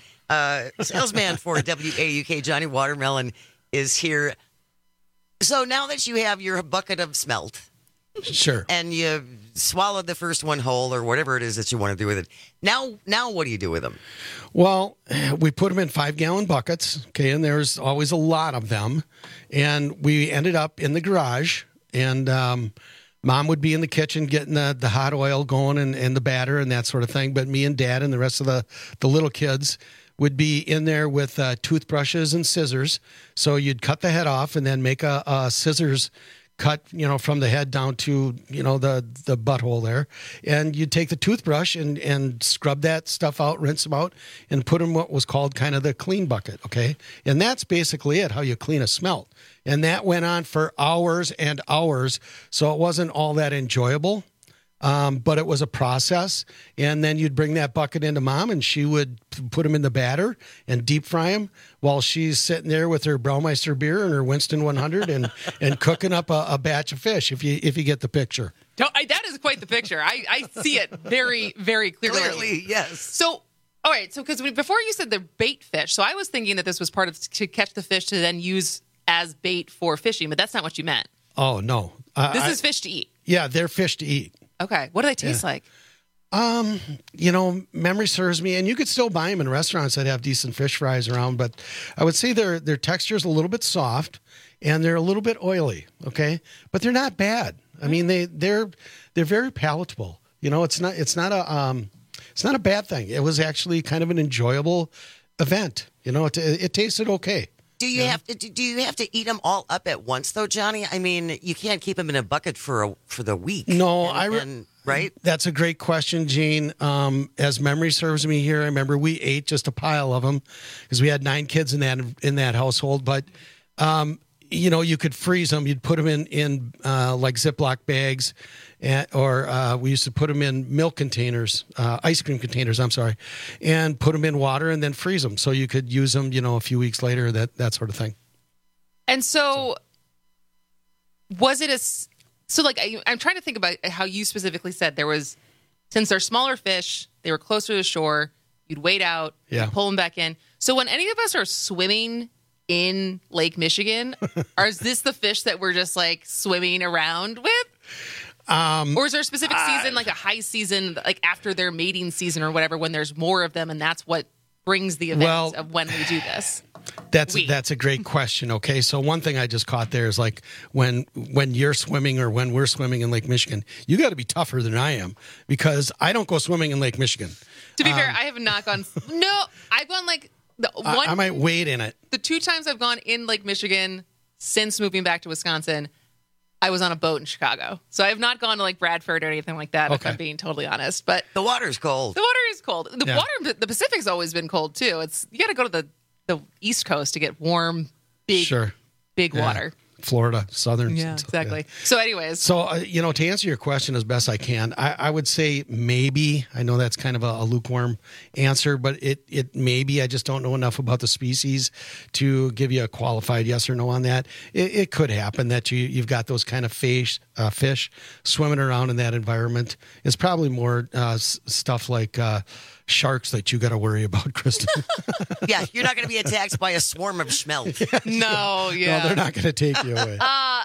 for WAUK, Johnny Watermelon, is here. So now that you have your bucket of smelt, sure, and you swallowed the first one whole or whatever it is that you want to do with it, now what do you do with them? Well, we put them in 5-gallon buckets, okay, and there's always a lot of them, and we ended up in the garage, and Mom would be in the kitchen getting the hot oil going and the batter and that sort of thing, but me and Dad and the rest of the little kids would be in there with toothbrushes and scissors. So you'd cut the head off and then make a scissors cut, from the head down to, the butthole there. And you'd take the toothbrush and scrub that stuff out, rinse them out, and put them in what was called kind of the clean bucket, okay? And that's basically it, how you clean a smelt. And that went on for hours and hours, so it wasn't all that enjoyable. But it was a process, and then you'd bring that bucket into Mom, and she would put them in the batter and deep fry them while she's sitting there with her Braumeister beer and her Winston 100 and cooking up a batch of fish, if you get the picture. That is quite the picture. I see it very, very clearly. Clearly, yes. So, all right, so because before you said the bait fish, so I was thinking that this was part of to catch the fish to then use as bait for fishing, but that's not what you meant. Oh, no. This is fish to eat. Yeah, they're fish to eat. Okay. What do they taste like? Memory serves me, and you could still buy them in restaurants that have decent fish fries around, but I would say their texture is a little bit soft and they're a little bit oily, okay? But they're not bad. I mean, they're very palatable. It's not a bad thing. It was actually kind of an enjoyable event. It tasted okay. Do you have to eat them all up at once, though, Johnny? I mean, you can't keep them in a bucket for the week. No, right? That's a great question, Gene. As memory serves me here, I remember we ate just a pile of them because we had 9 kids in that household. But you could freeze them. You'd put them in like Ziploc bags, or we used to put them in milk containers, ice cream containers, and put them in water and then freeze them so you could use them, a few weeks later, that sort of thing. And so was it I'm trying to think about how you specifically said since they're smaller fish, they were closer to the shore, you'd wait out, you'd pull them back in. So when any of us are swimming in Lake Michigan, is this the fish that we're just like swimming around with? Or is there a specific season, like a high season, like after their mating season or whatever, when there's more of them, and that's what brings the event of when we do this? That's a great question. Okay, so one thing I just caught there is like when you're swimming or when we're swimming in Lake Michigan, you got to be tougher than I am because I don't go swimming in Lake Michigan. To be fair, I have not gone. No, I've gone like the one. I might wade in it. The 2 times I've gone in Lake Michigan since moving back to Wisconsin, I was on a boat in Chicago. So I have not gone to like Bradford or anything like that, if I'm being totally honest. But the water's cold. The water is cold. The Pacific's always been cold too. You got to go to the East Coast to get warm, big water. Florida, southern. Yeah, exactly. Yeah. So anyways. So, to answer your question as best I can, I would say maybe. I know that's kind of a lukewarm answer, but it maybe. I just don't know enough about the species to give you a qualified yes or no on that. It could happen that you've got those kind of fish swimming around in that environment. It's probably more stuff like sharks that you got to worry about, Kristen. Yeah, you're not going to be attacked by a swarm of schmelt. No, No, they're not going to take you away.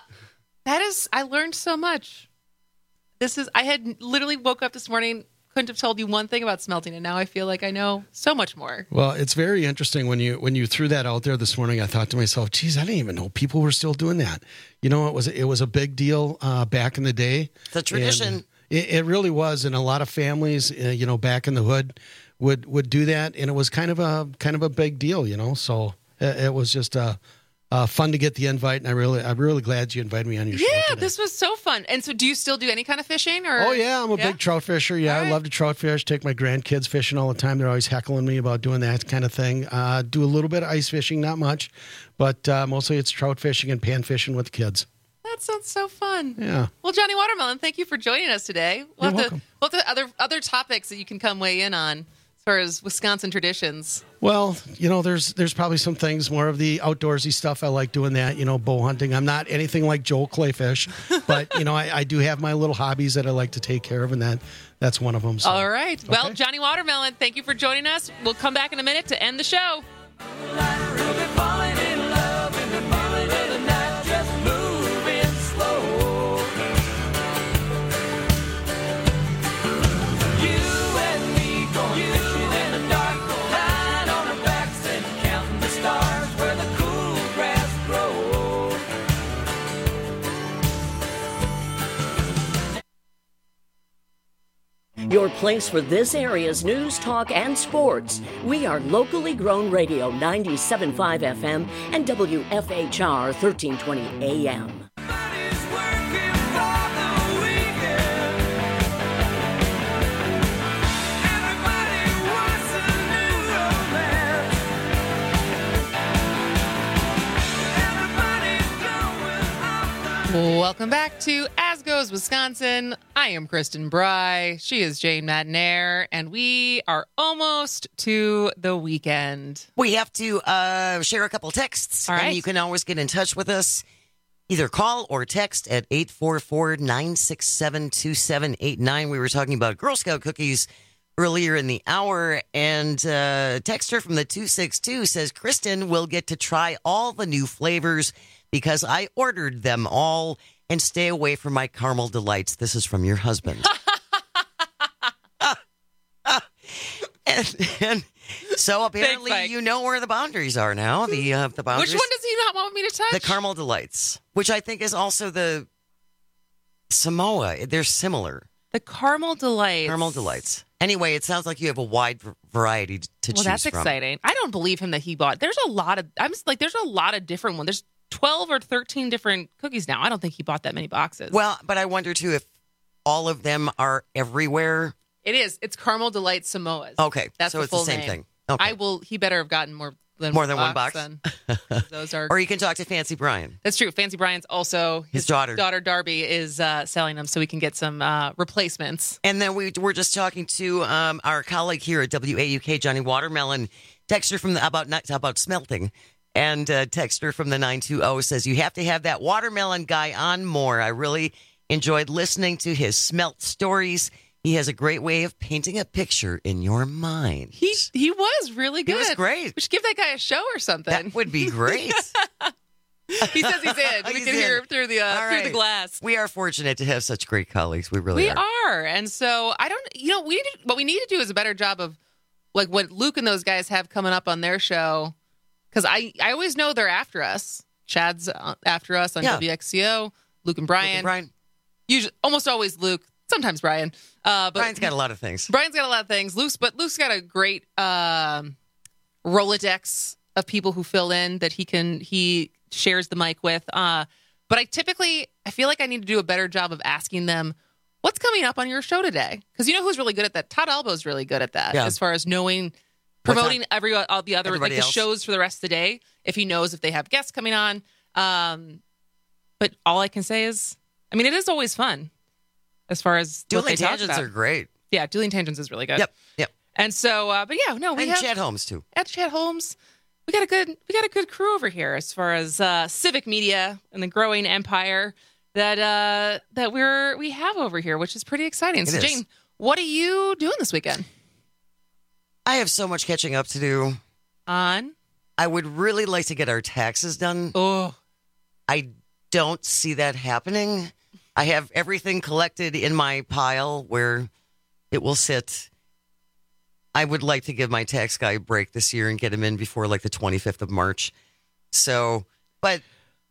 I learned so much. I had literally woke up this morning, couldn't have told you one thing about smelting, and now I feel like I know so much more. Well, it's very interesting when you threw that out there this morning. I thought to myself, geez, I didn't even know people were still doing that. It was a big deal back in the day. It's a tradition. It really was, and a lot of families, back in the hood, would do that, and it was kind of a big deal, So it was just fun to get the invite, and I'm really glad you invited me on your show. Yeah, today. This was so fun. And so, do you still do any kind of fishing? Or? Oh yeah, I'm a big trout fisher. Yeah, I love to trout fish. Take my grandkids fishing all the time. They're always heckling me about doing that kind of thing. Do a little bit of ice fishing, not much, but mostly it's trout fishing and pan fishing with the kids. That sounds so fun. Yeah. Well, Johnny Watermelon, thank you for joining us today. You're welcome. We'll have other topics that you can come weigh in on as far as Wisconsin traditions. Well, there's probably some things, more of the outdoorsy stuff. I like doing that, bow hunting. I'm not anything like Joel Clayfish, but, I do have my little hobbies that I like to take care of, and that's one of them. So. All right. Okay. Well, Johnny Watermelon, thank you for joining us. We'll come back in a minute to end the show. Your place for this area's news, talk, and sports. We are locally grown radio 97.5 FM and WFHR 1320 AM. Welcome back to As Goes Wisconsin. I am Kristen Bry. She is Jane Madnair, and we are almost to the weekend. We have to share a couple texts, All right. And you can always get in touch with us. Either call or text at 844-967-2789. We were talking about Girl Scout cookies earlier in the hour, and texter from the 262 says, Kristen will get to try all the new flavors because I ordered them all, and stay away from my caramel delights. This is from your husband. And so apparently you know where the boundaries are now. The boundaries. Which one does he not want me to touch? The caramel delights, which I think is also the Samoa. They're similar. The caramel delights. Caramel delights. Anyway, it sounds like you have a wide variety to choose from. Well, that's exciting. I don't believe him that he bought. There's a lot of different ones. There's 12 or 13 different cookies now. I don't think he bought that many boxes. Well, but I wonder, too, if all of them are everywhere. It is. It's Caramel Delight Samoas. Okay. That's so the it's full the same name. thing. Okay. He better have gotten more than one box. Then. Those are. Or you can talk to Fancy Brian. That's true. Fancy Brian's also, his daughter Darby is selling them so we can get some replacements. And then we're just talking to our colleague here at WAUK, Johnny Watermelon, texter from about smelting. And texter from the 920 says, you have to have that watermelon guy on more. I really enjoyed listening to his smelt stories. He has a great way of painting a picture in your mind. He was really good. He was great. We should give that guy a show or something. That would be great. He says he's in. We can hear him through the glass. We are fortunate to have such great colleagues. We really are. And so what we need to do is a better job of like what Luke and those guys have coming up on their show. because I always know they're after us. Chad's after us on WXCO. Luke and Brian. Usually, almost always Luke. Sometimes Brian. But Brian's got a lot of things. Brian's got a lot of things. Luke's got a great Rolodex of people who fill in that he shares the mic with. But I feel like I need to do a better job of asking them, what's coming up on your show today? Because you know who's really good at that? Todd Albo's really good at that, as far as promoting all the other the shows for the rest of the day. If he knows if they have guests coming on. But all I can say is, I mean, it is always fun as far as Dueling Tangents are great. Yeah, Dueling Tangents is really good. Yep. And so, we have Chad Holmes too. At Chad Holmes, we got a good crew over here as far as civic media and the growing empire that we have over here, which is pretty exciting. So, Jane, what are you doing this weekend? I have so much catching up to do. I would really like to get our taxes done. Oh, I don't see that happening. I have everything collected in my pile where it will sit. I would like to give my tax guy a break this year and get him in before like the 25th of March. So, but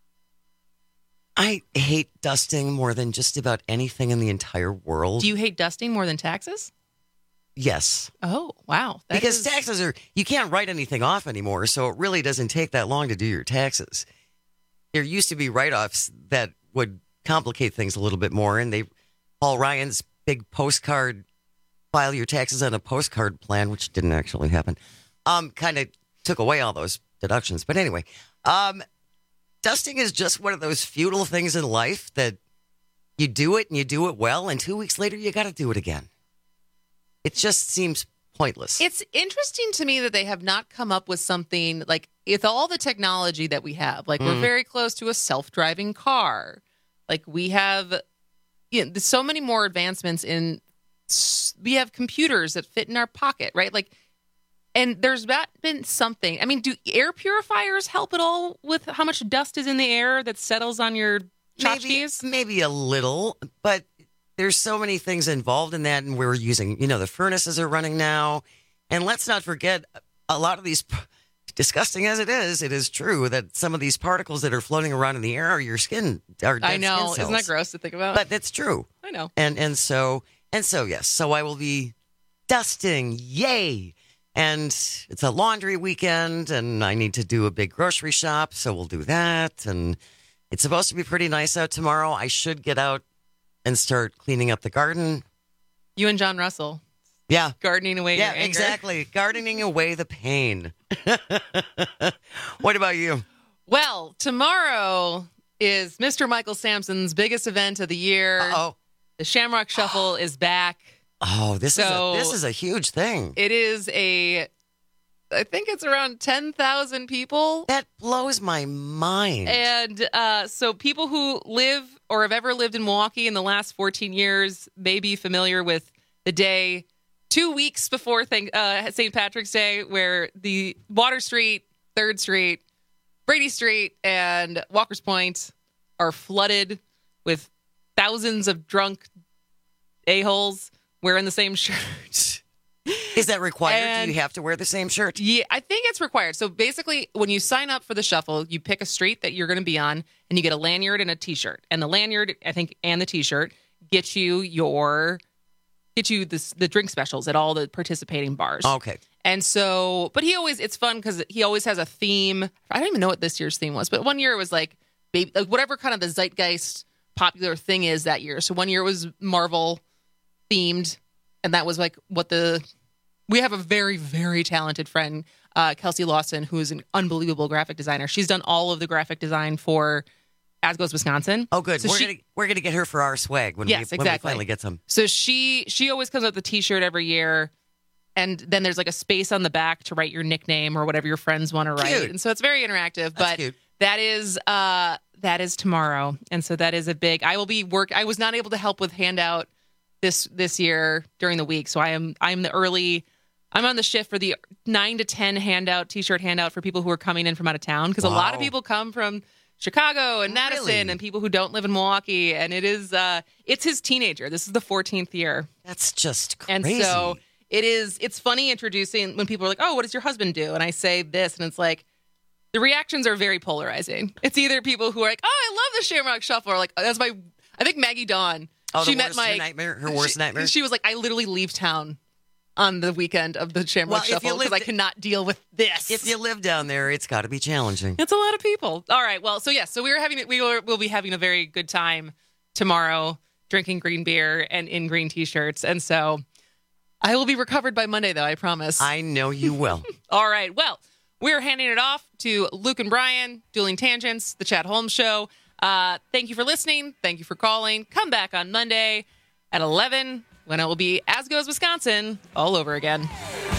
I hate dusting more than just about anything in the entire world. Do you hate dusting more than taxes? Yes. Oh, wow. Because taxes you can't write anything off anymore, so it really doesn't take that long to do your taxes. There used to be write-offs that would complicate things a little bit more, and Paul Ryan's big postcard, file your taxes on a postcard plan, which didn't actually happen, kind of took away all those deductions. But anyway, dusting is just one of those futile things in life that you do it and you do it well, and 2 weeks later you got to do it again. It just seems pointless. It's interesting to me that they have not come up with something like, with all the technology that we have, like we're very close to a self-driving car. Like we have there's so many more advancements we have computers that fit in our pocket, right? Like, and there's not been something. I mean, do air purifiers help at all with how much dust is in the air that settles on your tchotchkes? Maybe a little, but there's so many things involved in that, and we're using, the furnaces are running now. And let's not forget, a lot of these, disgusting as it is true that some of these particles that are floating around in the air are your skin. Are dead I know. Skin cells. Isn't that gross to think about? But that's true. I know. And so yes. So I will be dusting. Yay. And it's a laundry weekend, and I need to do a big grocery shop, so we'll do that. And it's supposed to be pretty nice out tomorrow. I should get out and start cleaning up the garden. You and John Russell. Yeah. Gardening away your anger. Yeah, exactly. Gardening away the pain. What about you? Well, tomorrow is Mr. Michael Sampson's biggest event of the year. Uh-oh. The Shamrock Shuffle is back. Oh, this is a huge thing. It is I think it's around 10,000 people. That blows my mind. And so people who live or have ever lived in Milwaukee in the last 14 years may be familiar with the day 2 weeks before St. Patrick's Day, where the Water Street, 3rd Street, Brady Street, and Walker's Point are flooded with thousands of drunk a-holes wearing the same shirt. Is that required? Do you have to wear the same shirt? Yeah, I think it's required. So basically, when you sign up for the shuffle, you pick a street that you're going to be on, and you get a lanyard and a T-shirt. And the lanyard, I think, and the T-shirt get you the drink specials at all the participating bars. Okay. And so, but it's fun because he always has a theme. I don't even know what this year's theme was, but one year it was like whatever kind of the zeitgeist popular thing is that year. So one year it was Marvel themed, and that was like we have a very, very talented friend, Kelsey Lawson, who is an unbelievable graphic designer. She's done all of the graphic design for As Goes Wisconsin. Oh, good. So we're gonna get her for our swag when we finally get some. So she always comes up with a T-shirt every year, and then there's like a space on the back to write your nickname or whatever your friends want to write. Cute. And so it's very interactive. That's but cute. that is tomorrow, and so that is a big. I was not able to help with handout this year during the week, so I'm on the shift for the 9 to 10 T-shirt handout for people who are coming in from out of town, because a lot of people come from Chicago and Madison and people who don't live in Milwaukee, and it's his teenager. This is the 14th year. That's just crazy. And so it's funny introducing when people are like, "Oh, what does your husband do?" And I say this, and it's like, the reactions are very polarizing. It's either people who are like, oh, I love the Shamrock Shuffle, or like, that's my, I think Maggie Dawn. Oh, she her worst nightmare. She was like, I literally leave town on the weekend of the Shamrock Shuffle because I cannot deal with this. If you live down there, it's got to be challenging. It's a lot of people. All right. Well, so yes, so we'll be having a very good time tomorrow, drinking green beer and in green t-shirts. And so I will be recovered by Monday, though, I promise. I know you will. All right. Well, we're handing it off to Luke and Brian, Dueling Tangents, the Chad Holmes Show. Thank you for listening. Thank you for calling. Come back on Monday at 11 when it will be As Goes Wisconsin all over again.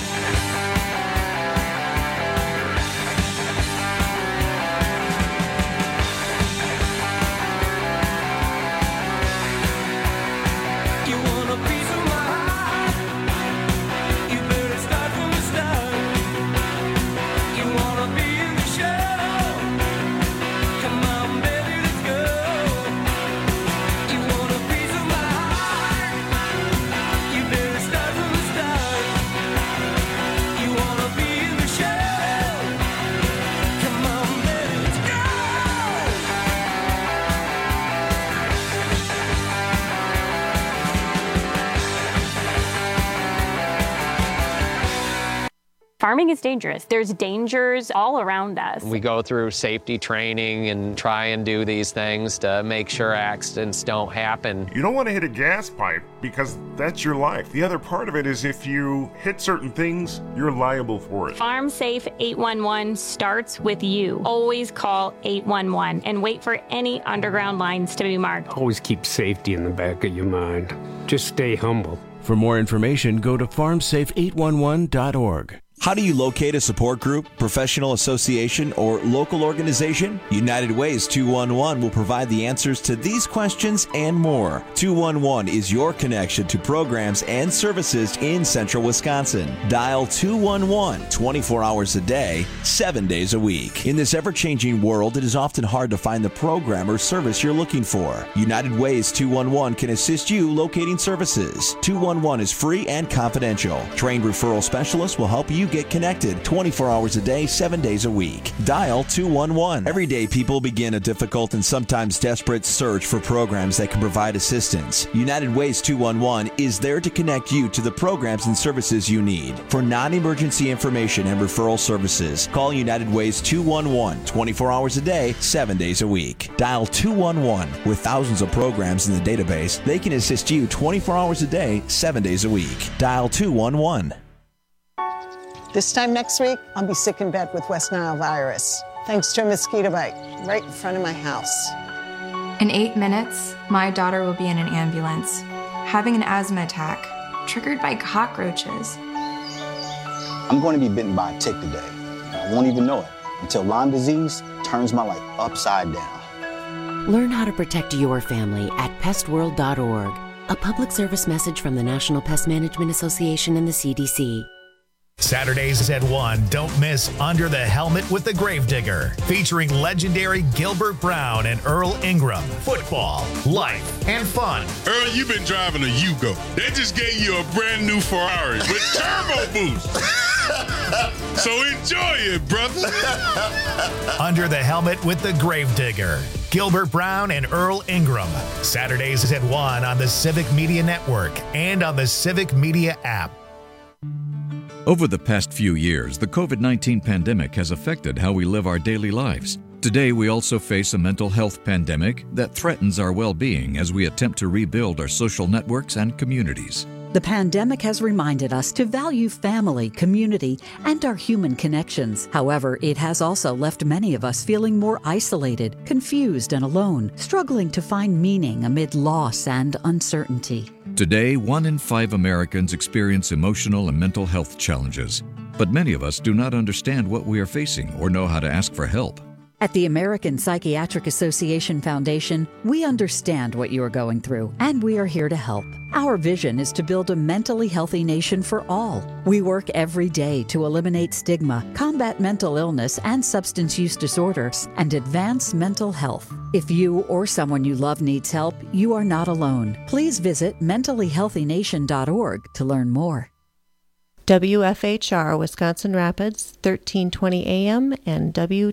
Farming is dangerous. There's dangers all around us. We go through safety training and try and do these things to make sure accidents don't happen. You don't want to hit a gas pipe because that's your life. The other part of it is if you hit certain things, you're liable for it. Farm Safe 811 starts with you. Always call 811 and wait for any underground lines to be marked. Always keep safety in the back of your mind. Just stay humble. For more information, go to farmsafe811.org. How do you locate a support group, professional association, or local organization? United Ways 211 will provide the answers to these questions and more. 211 is your connection to programs and services in central Wisconsin. Dial 211 24 hours a day, 7 days a week. In this ever-changing world, it is often hard to find the program or service you're looking for. United Ways 211 can assist you locating services. 211 is free and confidential. Trained referral specialists will help you get connected 24 hours a day, 7 days a week. Dial 211. Every day, people begin a difficult and sometimes desperate search for programs that can provide assistance. United Ways 211 is there to connect you to the programs and services you need. For non-emergency information and referral services, call United Ways 211 24 hours a day, 7 days a week. Dial 211. With thousands of programs in the database, they can assist you 24 hours a day, 7 days a week. Dial 211. This time next week, I'll be sick in bed with West Nile virus, thanks to a mosquito bite right in front of my house. In 8 minutes, my daughter will be in an ambulance, having an asthma attack, triggered by cockroaches. I'm going to be bitten by a tick today. I won't even know it until Lyme disease turns my life upside down. Learn how to protect your family at pestworld.org. A public service message from the National Pest Management Association and the CDC. Saturdays at 1, don't miss Under the Helmet with the Gravedigger, featuring legendary Gilbert Brown and Earl Ingram. Football, life, and fun. Earl, you've been driving a Yugo. They just gave you a brand new Ferrari with turbo boost. So enjoy it, brother. Under the Helmet with the Gravedigger, Gilbert Brown and Earl Ingram. Saturdays at 1 on the Civic Media Network and on the Civic Media app. Over the past few years, the COVID-19 pandemic has affected how we live our daily lives. Today, we also face a mental health pandemic that threatens our well-being as we attempt to rebuild our social networks and communities. The pandemic has reminded us to value family, community, and our human connections. However, it has also left many of us feeling more isolated, confused, and alone, struggling to find meaning amid loss and uncertainty. Today, 1 in 5 Americans experience emotional and mental health challenges, but many of us do not understand what we are facing or know how to ask for help. At the American Psychiatric Association Foundation, we understand what you are going through, and we are here to help. Our vision is to build a mentally healthy nation for all. We work every day to eliminate stigma, combat mental illness and substance use disorders, and advance mental health. If you or someone you love needs help, you are not alone. Please visit mentallyhealthynation.org to learn more. WFHR Wisconsin Rapids, 1320 AM, and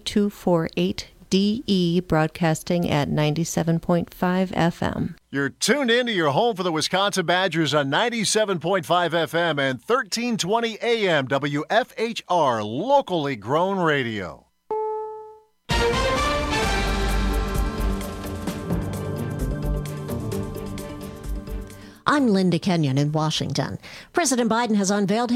W248DE broadcasting at 97.5 FM. You're tuned in to your home for the Wisconsin Badgers on 97.5 FM and 1320 AM, WFHR, locally grown radio. I'm Linda Kenyon in Washington. President Biden has unveiled